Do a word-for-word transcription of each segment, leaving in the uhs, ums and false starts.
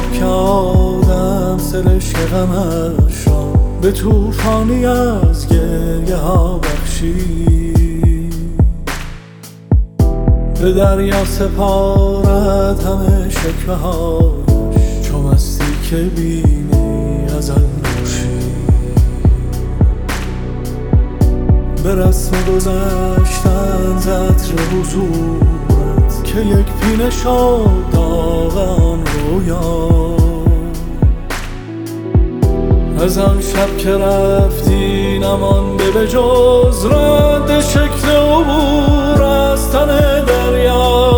که آدم سرشک غمش را به توفانی از گریه ها بخشید، به دریا سپارد همه شکوه هایش چو مستی که بینی ازل نوشید. به رسم گذشتن ز عطر حضورت که یک پینه شد داغ آن رویا، از آن شب که رفتی نمانده به جز رد شکل عبور از تن دریا.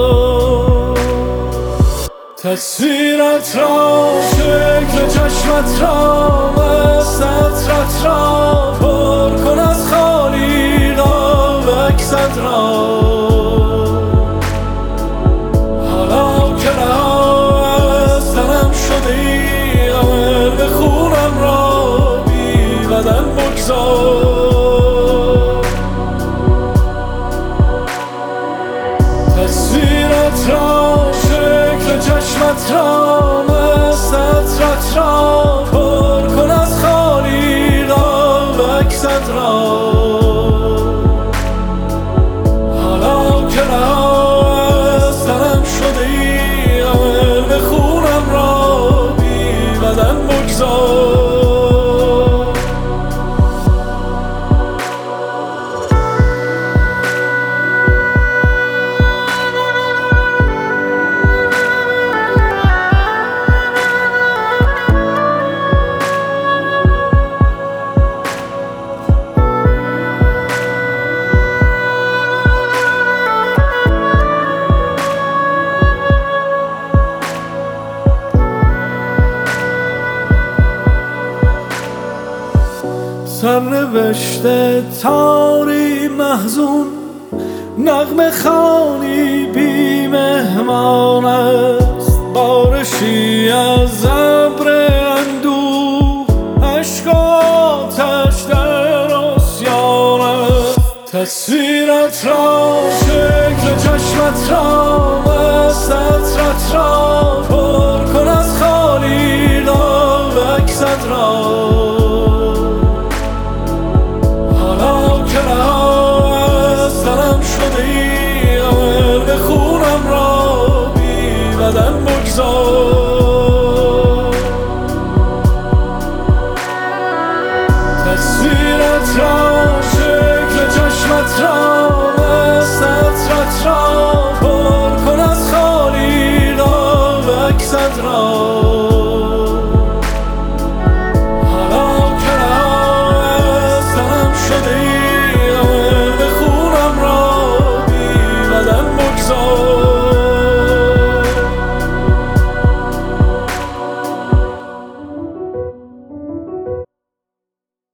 تصویرت را، شکل چشمت را، مست عطرت را پر کن از خالیقا و عکست را. حالا که رها از تنم شده ای عمل به خونم را بی بدن بگذار. تصویرت را، شکل چشمت را، مست عطرت را پر کن از خالیقا و عکست را. حالا که رها از تنم شده ای عمل به خونم را بی بدن بگذار. سرنوشت تاری محزون، نغمه خوانی بی مهمان است. بارشی از ابر اندوه، اشک و آتش در آسیان است. تصویرت را، شکل چشمت را، مست عطرت را پر کن از خالیقا و عکست را. به خونم را بی بدن بگذار. تصویرت را